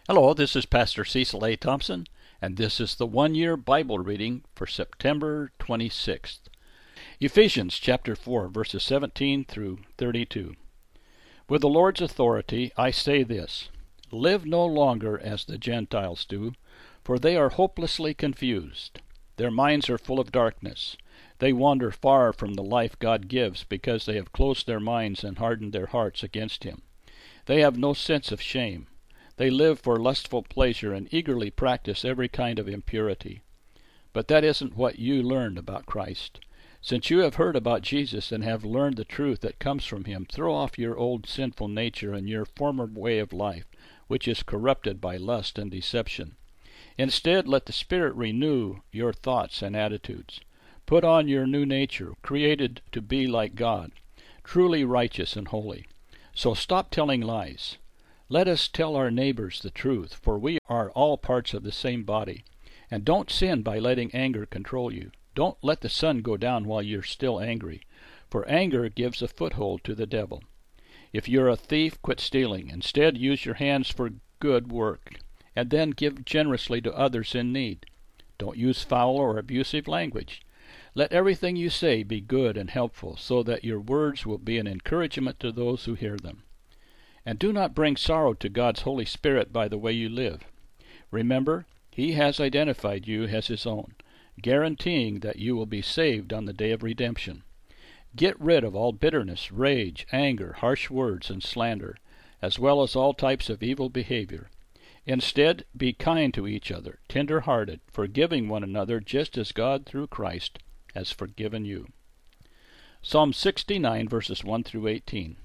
Hello, this is Pastor Cecil A. Thompson, and this is the one-year Bible reading for September 26th. Ephesians chapter 4, verses 17 through 32. With the Lord's authority I say this: live no longer as the Gentiles do, for they are hopelessly confused. Their minds are full of darkness. They wander far from the life God gives because they have closed their minds and hardened their hearts against Him. They have no sense of shame. They live for lustful pleasure and eagerly practice every kind of impurity. But that isn't what you learned about Christ. Since you have heard about Jesus and have learned the truth that comes from Him, throw off your old sinful nature and your former way of life, which is corrupted by lust and deception. Instead, let the Spirit renew your thoughts and attitudes. Put on your new nature, created to be like God, truly righteous and holy. So stop telling lies. Let us tell our neighbors the truth, for we are all parts of the same body. And don't sin by letting anger control you. Don't let the sun go down while you're still angry, for anger gives a foothold to the devil. If you're a thief, quit stealing. Instead, use your hands for good work, and then give generously to others in need. Don't use foul or abusive language. Let everything you say be good and helpful, so that your words will be an encouragement to those who hear them. And do not bring sorrow to God's Holy Spirit by the way you live. Remember, He has identified you as His own, guaranteeing that you will be saved on the day of redemption. Get rid of all bitterness, rage, anger, harsh words, and slander, as well as all types of evil behavior. Instead, be kind to each other, tender-hearted, forgiving one another just as God through Christ has forgiven you. Psalm 69, verses 1 through 18.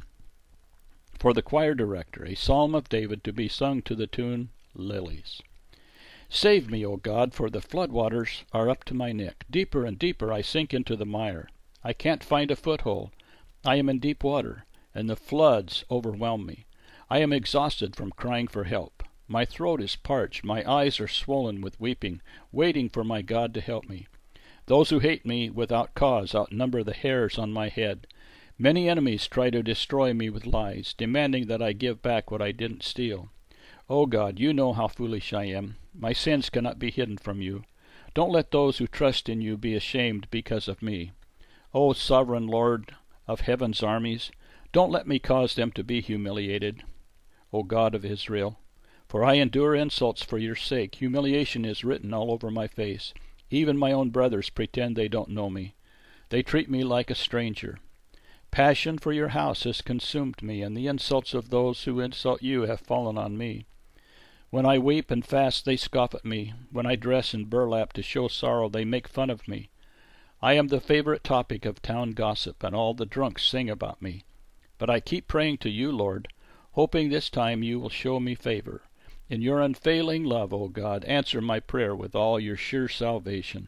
For the choir director, a psalm of David to be sung to the tune, Lilies. Save me, O God, for the floodwaters are up to my neck. Deeper and deeper I sink into the mire. I can't find a foothold. I am in deep water, and the floods overwhelm me. I am exhausted from crying for help. My throat is parched, my eyes are swollen with weeping, waiting for my God to help me. Those who hate me without cause outnumber the hairs on my head. Many enemies try to destroy me with lies, demanding that I give back what I didn't steal. O God, you know how foolish I am. My sins cannot be hidden from you. Don't let those who trust in you be ashamed because of me. O sovereign Lord of heaven's armies, don't let me cause them to be humiliated. O God of Israel, for I endure insults for your sake. Humiliation is written all over my face. Even my own brothers pretend they don't know me. They treat me like a stranger. Passion for your house has consumed me, and the insults of those who insult you have fallen on me. When I weep and fast, they scoff at me. When I dress in burlap to show sorrow, they make fun of me. I am the favorite topic of town gossip, and all the drunks sing about me. But I keep praying to you, Lord, hoping this time you will show me favor. In your unfailing love, O God, answer my prayer with all your sure salvation.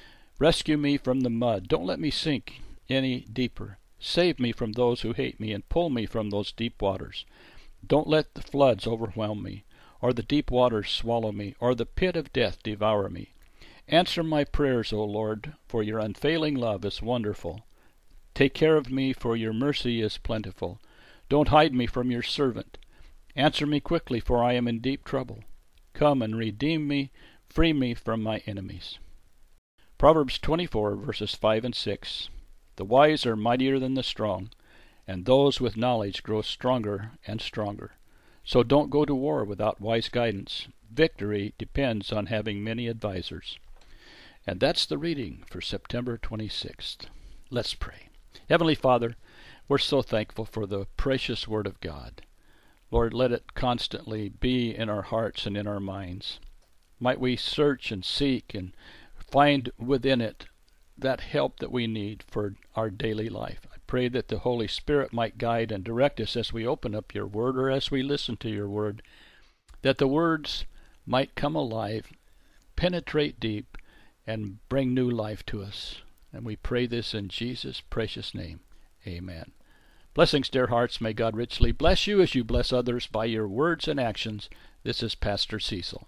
Rescue me from the mud. Don't let me sink any deeper. Save me from those who hate me, and pull me from those deep waters. Don't let the floods overwhelm me, or the deep waters swallow me, or the pit of death devour me. Answer my prayers, O Lord, for your unfailing love is wonderful. Take care of me, for your mercy is plentiful. Don't hide me from your servant. Answer me quickly, for I am in deep trouble. Come and redeem me, free me from my enemies. Proverbs 24, verses 5 and 6. The wise are mightier than the strong, and those with knowledge grow stronger and stronger. So don't go to war without wise guidance. Victory depends on having many advisors. And that's the reading for September 26th. Let's pray. Heavenly Father, we're so thankful for the precious Word of God. Lord, let it constantly be in our hearts and in our minds. Might we search and seek and find within it that help that we need for our daily life. I pray that the Holy Spirit might guide and direct us as we open up your word or as we listen to your word, that the words might come alive, penetrate deep, and bring new life to us. And we pray this in Jesus' precious name. Amen. Blessings, dear hearts. May God richly bless you as you bless others by your words and actions. This is Pastor Cecil.